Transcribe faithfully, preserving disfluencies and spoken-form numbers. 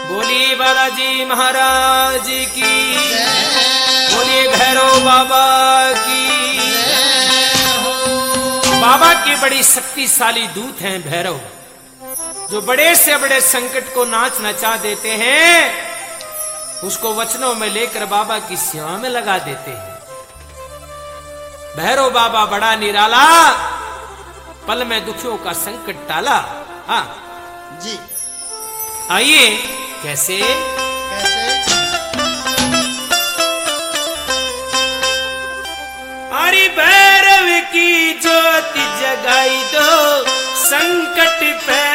बोली बालाजी महाराज की, बोली भैरव बाबा की। बाबा के बड़ी शक्तिशाली दूत हैं भैरव, जो बड़े से बड़े संकट को नाच नचा देते हैं, उसको वचनों में लेकर बाबा की सेवा में लगा देते हैं। भैरव बाबा बड़ा निराला, पल में दुखियों का संकट टाला। हाँ जी, आइए कैसे कैसे? अरे भैरव की ज्योति जगाई दो, संकट पे